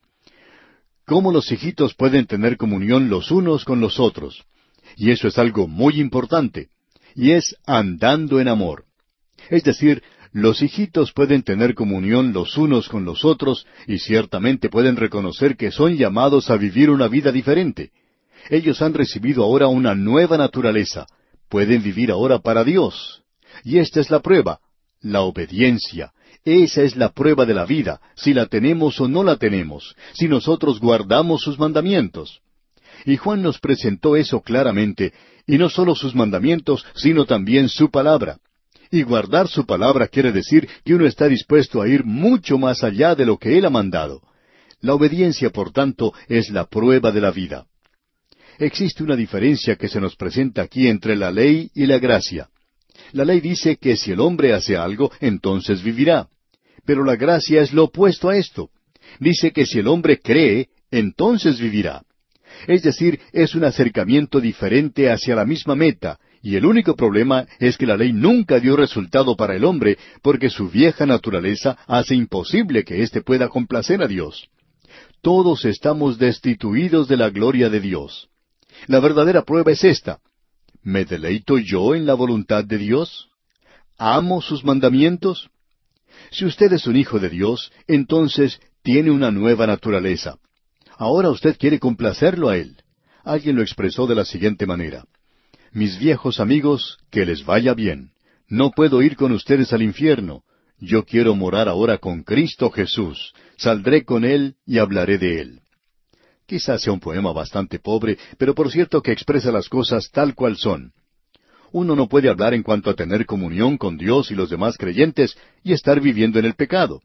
¿Cómo los hijitos pueden tener comunión los unos con los otros? Y eso es algo muy importante. Y es andando en amor. Es decir, los hijitos pueden tener comunión los unos con los otros y ciertamente pueden reconocer que son llamados a vivir una vida diferente. Ellos han recibido ahora una nueva naturaleza. Pueden vivir ahora para Dios. Y esta es la prueba, la obediencia. Esa es la prueba de la vida, si la tenemos o no la tenemos, si nosotros guardamos sus mandamientos. Y Juan nos presentó eso claramente, y no solo sus mandamientos, sino también su palabra. Y guardar su palabra quiere decir que uno está dispuesto a ir mucho más allá de lo que Él ha mandado. La obediencia, por tanto, es la prueba de la vida. Existe una diferencia que se nos presenta aquí entre la ley y la gracia. La ley dice que si el hombre hace algo, entonces vivirá. Pero la gracia es lo opuesto a esto. Dice que si el hombre cree, entonces vivirá. Es decir, es un acercamiento diferente hacia la misma meta, y el único problema es que la ley nunca dio resultado para el hombre, porque su vieja naturaleza hace imposible que éste pueda complacer a Dios. Todos estamos destituidos de la gloria de Dios. La verdadera prueba es esta. ¿Me deleito yo en la voluntad de Dios? ¿Amo sus mandamientos? Si usted es un hijo de Dios, entonces tiene una nueva naturaleza. Ahora usted quiere complacerlo a Él. Alguien lo expresó de la siguiente manera. Mis viejos amigos, que les vaya bien. No puedo ir con ustedes al infierno. Yo quiero morar ahora con Cristo Jesús. Saldré con Él y hablaré de Él. Quizás sea un poema bastante pobre, pero por cierto que expresa las cosas tal cual son. Uno no puede hablar en cuanto a tener comunión con Dios y los demás creyentes y estar viviendo en el pecado.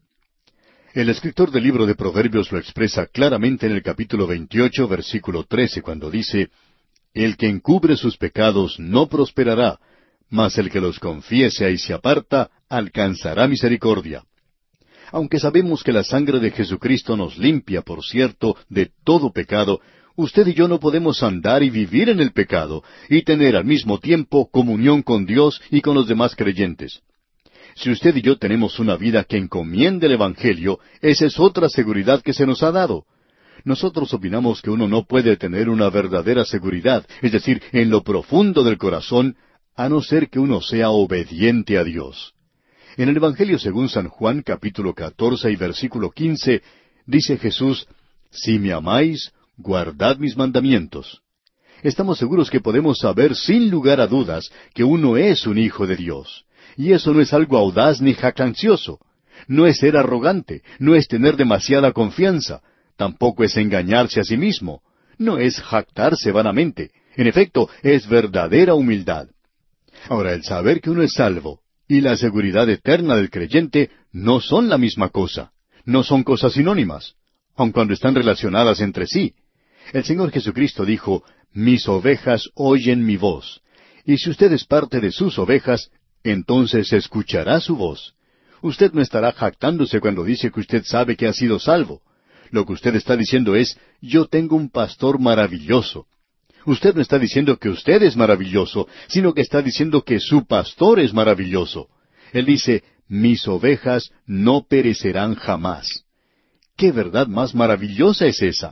El escritor del libro de Proverbios lo expresa claramente en el capítulo veintiocho, versículo trece, cuando dice, «El que encubre sus pecados no prosperará, mas el que los confiese y se aparta, alcanzará misericordia». Aunque sabemos que la sangre de Jesucristo nos limpia, por cierto, de todo pecado, usted y yo no podemos andar y vivir en el pecado y tener al mismo tiempo comunión con Dios y con los demás creyentes. Si usted y yo tenemos una vida que encomienda el Evangelio, esa es otra seguridad que se nos ha dado. Nosotros opinamos que uno no puede tener una verdadera seguridad, es decir, en lo profundo del corazón, a no ser que uno sea obediente a Dios. En el Evangelio según San Juan, capítulo catorce y versículo quince, dice Jesús, «Si me amáis, guardad mis mandamientos». Estamos seguros que podemos saber sin lugar a dudas que uno es un hijo de Dios. Y eso no es algo audaz ni jactancioso. No es ser arrogante, no es tener demasiada confianza, tampoco es engañarse a sí mismo, no es jactarse vanamente. En efecto, es verdadera humildad. Ahora, el saber que uno es salvo y la seguridad eterna del creyente no son la misma cosa, no son cosas sinónimas, aun cuando están relacionadas entre sí. El Señor Jesucristo dijo, «Mis ovejas oyen mi voz». Y si usted es parte de sus ovejas, entonces escuchará su voz. Usted no estará jactándose cuando dice que usted sabe que ha sido salvo. Lo que usted está diciendo es, «Yo tengo un pastor maravilloso». Usted no está diciendo que usted es maravilloso, sino que está diciendo que su pastor es maravilloso. Él dice, «Mis ovejas no perecerán jamás». ¿Qué verdad más maravillosa es esa?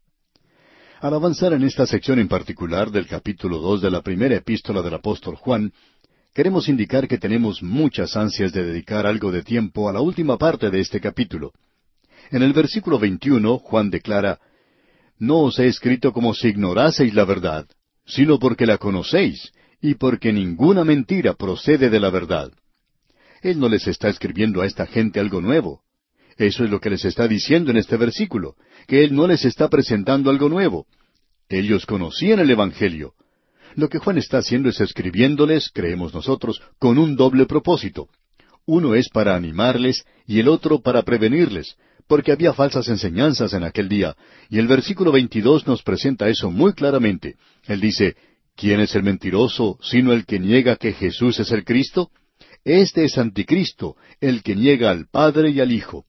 Al avanzar en esta sección en particular del capítulo dos de la primera epístola del apóstol Juan, queremos indicar que tenemos muchas ansias de dedicar algo de tiempo a la última parte de este capítulo. En el versículo veintiuno, Juan declara, «No os he escrito como si ignoraseis la verdad, sino porque la conocéis, y porque ninguna mentira procede de la verdad». Él no les está escribiendo a esta gente algo nuevo. Eso es lo que les está diciendo en este versículo, que Él no les está presentando algo nuevo. Ellos conocían el Evangelio. Lo que Juan está haciendo es escribiéndoles, creemos nosotros, con un doble propósito. Uno es para animarles y el otro para prevenirles, porque había falsas enseñanzas en aquel día, y el versículo veintidós nos presenta eso muy claramente. Él dice, ¿quién es el mentiroso, sino el que niega que Jesús es el Cristo? Este es anticristo, el que niega al Padre y al Hijo.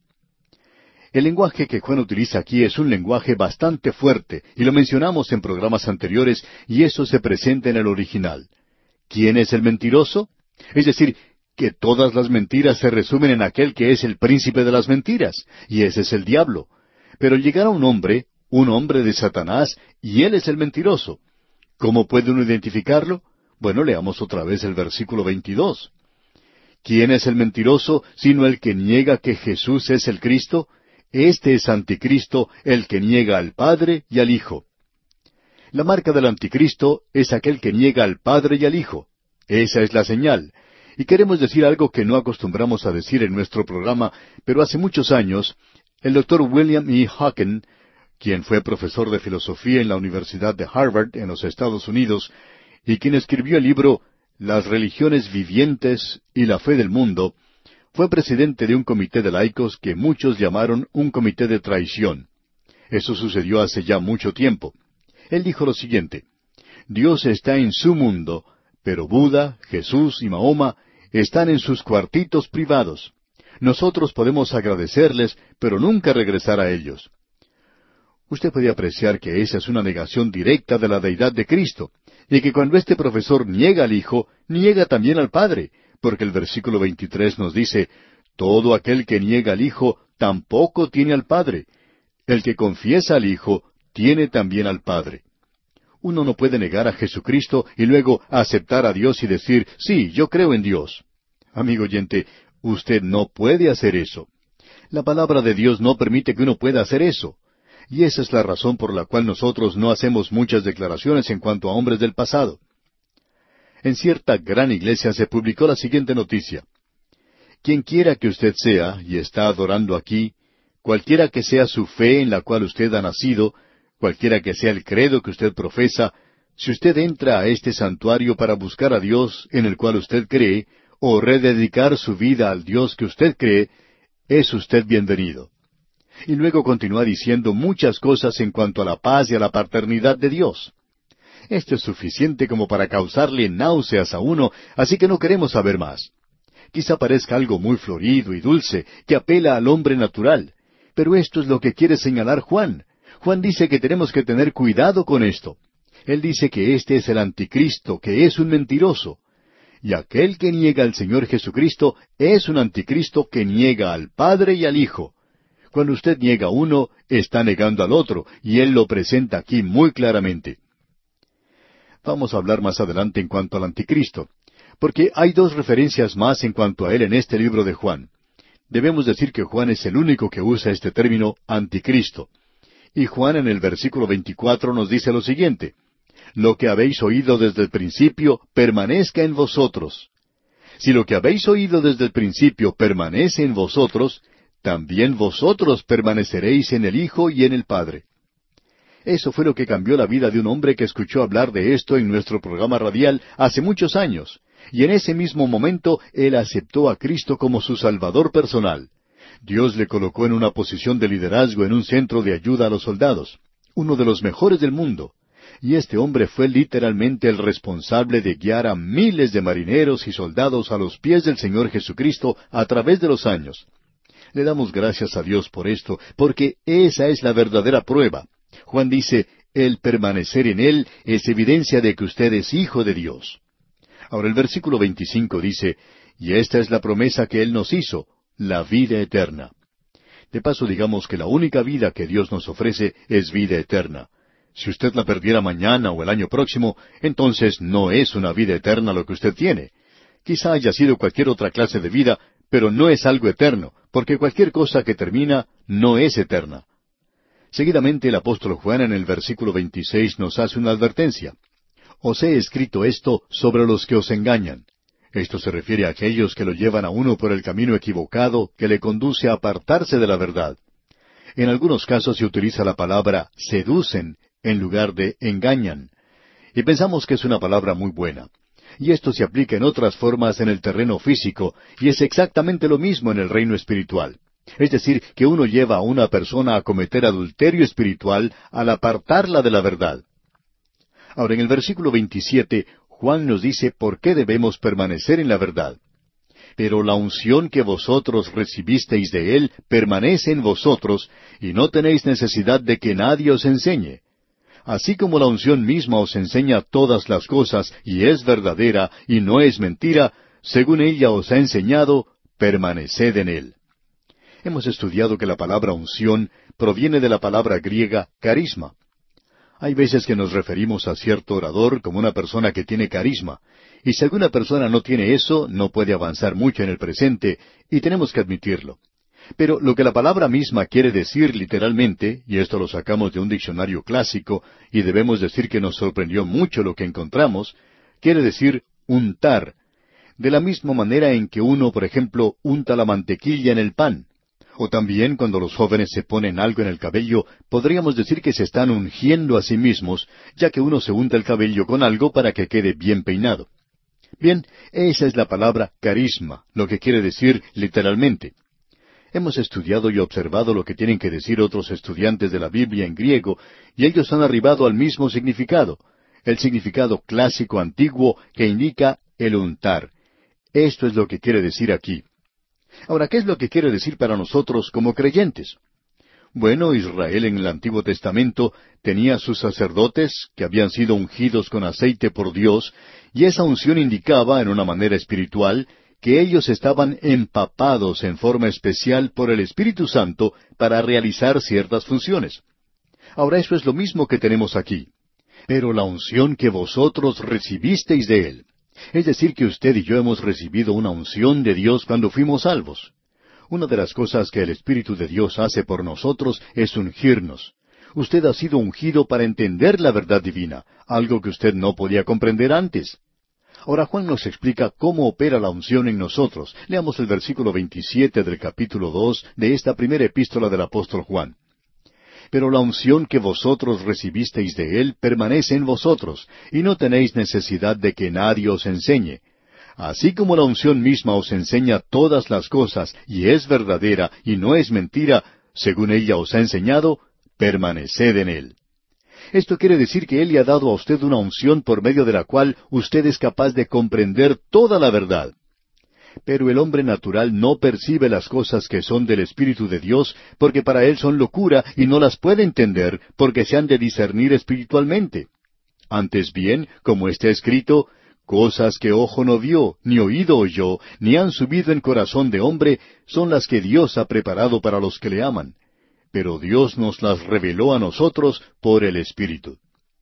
El lenguaje que Juan utiliza aquí es un lenguaje bastante fuerte, y lo mencionamos en programas anteriores, y eso se presenta en el original. ¿Quién es el mentiroso? Es decir, que todas las mentiras se resumen en aquel que es el príncipe de las mentiras, y ese es el diablo. Pero llegará un hombre, un hombre de Satanás, y él es el mentiroso. ¿Cómo puede uno identificarlo? Bueno, leamos otra vez el versículo veintidós. ¿Quién es el mentiroso, sino el que niega que Jesús es el Cristo? Este es anticristo, el que niega al Padre y al Hijo. La marca del anticristo es aquel que niega al Padre y al Hijo. Esa es la señal. Y queremos decir algo que no acostumbramos a decir en nuestro programa, pero hace muchos años, el doctor William E. Hawken, quien fue profesor de filosofía en la Universidad de Harvard en los Estados Unidos, y quien escribió el libro Las religiones vivientes y la fe del mundo, fue presidente de un comité de laicos que muchos llamaron un comité de traición. Eso sucedió hace ya mucho tiempo. Él dijo lo siguiente, Dios está en su mundo, pero Buda, Jesús y Mahoma están en sus cuartitos privados. Nosotros podemos agradecerles, pero nunca regresar a ellos. Usted puede apreciar que esa es una negación directa de la deidad de Cristo, y que cuando este profesor niega al Hijo, niega también al Padre, porque el versículo veintitrés nos dice, todo aquel que niega al Hijo tampoco tiene al Padre. El que confiesa al Hijo tiene también al Padre. Uno no puede negar a Jesucristo y luego aceptar a Dios y decir, sí, yo creo en Dios. Amigo oyente, usted no puede hacer eso. La palabra de Dios no permite que uno pueda hacer eso. Y esa es la razón por la cual nosotros no hacemos muchas declaraciones en cuanto a hombres del pasado. En cierta gran iglesia se publicó la siguiente noticia: quien quiera que usted sea y está adorando aquí, cualquiera que sea su fe en la cual usted ha nacido, cualquiera que sea el credo que usted profesa, si usted entra a este santuario para buscar a Dios en el cual usted cree, o rededicar su vida al Dios que usted cree, es usted bienvenido. Y luego continúa diciendo muchas cosas en cuanto a la paz y a la paternidad de Dios. Esto es suficiente como para causarle náuseas a uno, así que no queremos saber más. Quizá parezca algo muy florido y dulce, que apela al hombre natural, pero esto es lo que quiere señalar Juan. Juan dice que tenemos que tener cuidado con esto. Él dice que este es el anticristo, que es un mentiroso. Y aquel que niega al Señor Jesucristo es un anticristo que niega al Padre y al Hijo. Cuando usted niega a uno, está negando al otro, y Él lo presenta aquí muy claramente. Vamos a hablar más adelante en cuanto al anticristo, porque hay dos referencias más en cuanto a él en este libro de Juan. Debemos decir que Juan es el único que usa este término anticristo. Y Juan en el versículo veinticuatro nos dice lo siguiente: lo que habéis oído desde el principio permanezca en vosotros. Si lo que habéis oído desde el principio permanece en vosotros, también vosotros permaneceréis en el Hijo y en el Padre. Eso fue lo que cambió la vida de un hombre que escuchó hablar de esto en nuestro programa radial hace muchos años, y en ese mismo momento él aceptó a Cristo como su Salvador personal. Dios le colocó en una posición de liderazgo en un centro de ayuda a los soldados, uno de los mejores del mundo, y este hombre fue literalmente el responsable de guiar a miles de marineros y soldados a los pies del Señor Jesucristo a través de los años. Le damos gracias a Dios por esto, porque esa es la verdadera prueba. Juan dice, el permanecer en Él es evidencia de que usted es hijo de Dios. Ahora el versículo veinticinco dice, y esta es la promesa que Él nos hizo, la vida eterna. De paso digamos que la única vida que Dios nos ofrece es vida eterna. Si usted la perdiera mañana o el año próximo, entonces no es una vida eterna lo que usted tiene. Quizá haya sido cualquier otra clase de vida, pero no es algo eterno, porque cualquier cosa que termina no es eterna. Seguidamente el apóstol Juan en el versículo veintiséis nos hace una advertencia. Os he escrito esto sobre los que os engañan. Esto se refiere a aquellos que lo llevan a uno por el camino equivocado que le conduce a apartarse de la verdad. En algunos casos se utiliza la palabra seducen en lugar de engañan. Y pensamos que es una palabra muy buena. Y esto se aplica en otras formas en el terreno físico, y es exactamente lo mismo en el reino espiritual. Es decir, que uno lleva a una persona a cometer adulterio espiritual al apartarla de la verdad. Ahora, en el versículo veintisiete, Juan nos dice por qué debemos permanecer en la verdad. Pero la unción que vosotros recibisteis de Él permanece en vosotros, y no tenéis necesidad de que nadie os enseñe. Así como la unción misma os enseña todas las cosas, y es verdadera, y no es mentira, según ella os ha enseñado, permaneced en Él. Hemos estudiado que la palabra unción proviene de la palabra griega carisma. Hay veces que nos referimos a cierto orador como una persona que tiene carisma, y si alguna persona no tiene eso, no puede avanzar mucho en el presente, y tenemos que admitirlo. Pero lo que la palabra misma quiere decir literalmente, y esto lo sacamos de un diccionario clásico, y debemos decir que nos sorprendió mucho lo que encontramos, quiere decir untar, de la misma manera en que uno, por ejemplo, unta la mantequilla en el pan. O también cuando los jóvenes se ponen algo en el cabello, podríamos decir que se están ungiendo a sí mismos, ya que uno se unta el cabello con algo para que quede bien peinado. Bien, esa es la palabra carisma, lo que quiere decir literalmente. Hemos estudiado y observado lo que tienen que decir otros estudiantes de la Biblia en griego, y ellos han arribado al mismo significado, el significado clásico antiguo que indica el untar. Esto es lo que quiere decir aquí. Ahora, ¿qué es lo que quiere decir para nosotros como creyentes? Bueno, Israel en el Antiguo Testamento tenía sus sacerdotes que habían sido ungidos con aceite por Dios, y esa unción indicaba, en una manera espiritual, que ellos estaban empapados en forma especial por el Espíritu Santo para realizar ciertas funciones. Ahora, eso es lo mismo que tenemos aquí. Pero la unción que vosotros recibisteis de Él. Es decir, que usted y yo hemos recibido una unción de Dios cuando fuimos salvos. Una de las cosas que el Espíritu de Dios hace por nosotros es ungirnos. Usted ha sido ungido para entender la verdad divina, algo que usted no podía comprender antes. Ahora Juan nos explica cómo opera la unción en nosotros. Leamos el versículo veintisiete del capítulo dos de esta primera epístola del apóstol Juan. Pero la unción que vosotros recibisteis de él permanece en vosotros, y no tenéis necesidad de que nadie os enseñe. Así como la unción misma os enseña todas las cosas, y es verdadera, y no es mentira, según ella os ha enseñado, permaneced en él. Esto quiere decir que Él le ha dado a usted una unción por medio de la cual usted es capaz de comprender toda la verdad. Pero el hombre natural no percibe las cosas que son del Espíritu de Dios, porque para él son locura y no las puede entender, porque se han de discernir espiritualmente. Antes bien, como está escrito, cosas que ojo no vio, ni oído oyó, ni han subido en corazón de hombre, son las que Dios ha preparado para los que le aman. Pero Dios nos las reveló a nosotros por el Espíritu.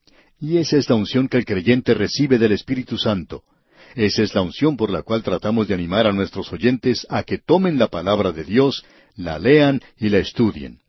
Y esa es la unción que el creyente recibe del Espíritu Santo. Esa es la unción por la cual tratamos de animar a nuestros oyentes a que tomen la palabra de Dios, la lean y la estudien.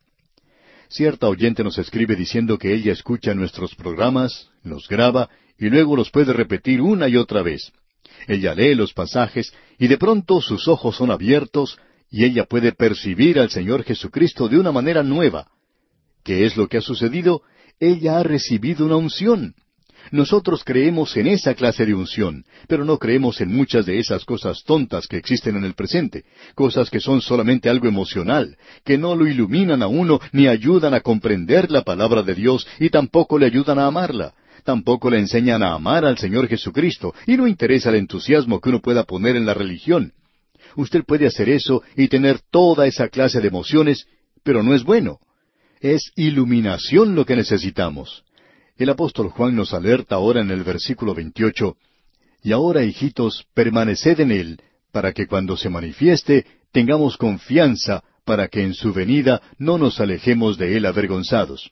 Cierta oyente nos escribe diciendo que ella escucha nuestros programas, los graba y luego los puede repetir una y otra vez. Ella lee los pasajes y de pronto sus ojos son abiertos y ella puede percibir al Señor Jesucristo de una manera nueva. ¿Qué es lo que ha sucedido? Ella ha recibido una unción. Nosotros creemos en esa clase de unción, pero no creemos en muchas de esas cosas tontas que existen en el presente, cosas que son solamente algo emocional, que no lo iluminan a uno ni ayudan a comprender la palabra de Dios y tampoco le ayudan a amarla. Tampoco le enseñan a amar al Señor Jesucristo y no interesa el entusiasmo que uno pueda poner en la religión. Usted puede hacer eso y tener toda esa clase de emociones, pero no es bueno. Es iluminación lo que necesitamos. El apóstol Juan nos alerta ahora en el versículo veintiocho, «Y ahora, hijitos, permaneced en él, para que cuando se manifieste tengamos confianza, para que en su venida no nos alejemos de él avergonzados».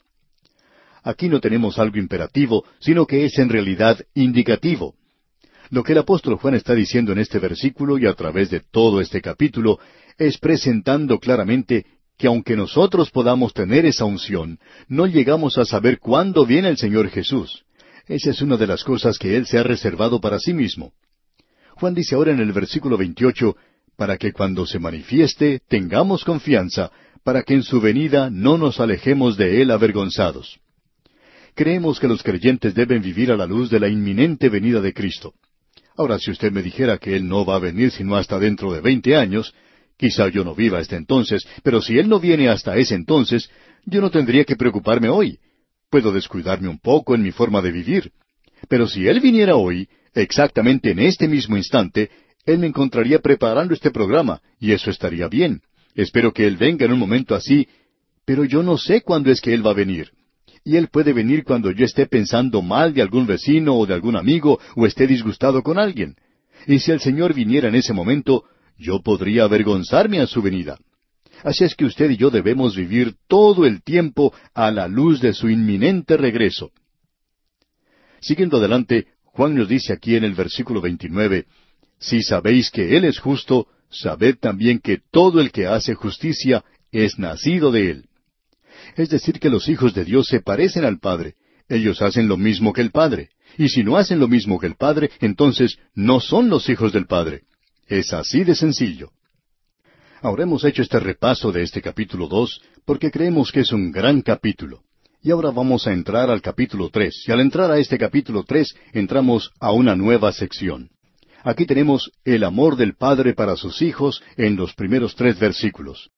Aquí no tenemos algo imperativo, sino que es en realidad indicativo. Lo que el apóstol Juan está diciendo en este versículo y a través de todo este capítulo es presentando claramente que aunque nosotros podamos tener esa unción, no llegamos a saber cuándo viene el Señor Jesús. Esa es una de las cosas que Él se ha reservado para sí mismo. Juan dice ahora en el versículo veintiocho, para que cuando se manifieste tengamos confianza, para que en su venida no nos alejemos de Él avergonzados. Creemos que los creyentes deben vivir a la luz de la inminente venida de Cristo. Ahora, si usted me dijera que Él no va a venir sino hasta dentro de veinte años, quizá yo no viva hasta entonces, pero si Él no viene hasta ese entonces, yo no tendría que preocuparme hoy. Puedo descuidarme un poco en mi forma de vivir. Pero si Él viniera hoy, exactamente en este mismo instante, Él me encontraría preparando este programa, y eso estaría bien. Espero que Él venga en un momento así, pero yo no sé cuándo es que Él va a venir. Y Él puede venir cuando yo esté pensando mal de algún vecino o de algún amigo, o esté disgustado con alguien. Y si el Señor viniera en ese momento, yo podría avergonzarme a su venida. Así es que usted y yo debemos vivir todo el tiempo a la luz de su inminente regreso. Siguiendo adelante, Juan nos dice aquí en el versículo veintinueve, «Si sabéis que Él es justo, sabed también que todo el que hace justicia es nacido de Él». Es decir, que los hijos de Dios se parecen al Padre. Ellos hacen lo mismo que el Padre. Y si no hacen lo mismo que el Padre, entonces no son los hijos del Padre. Es así de sencillo. Ahora hemos hecho este repaso de este capítulo dos, porque creemos que es un gran capítulo. Y ahora vamos a entrar al capítulo tres. Y al entrar a este capítulo tres, entramos a una nueva sección. Aquí tenemos el amor del Padre para sus hijos en los primeros tres versículos.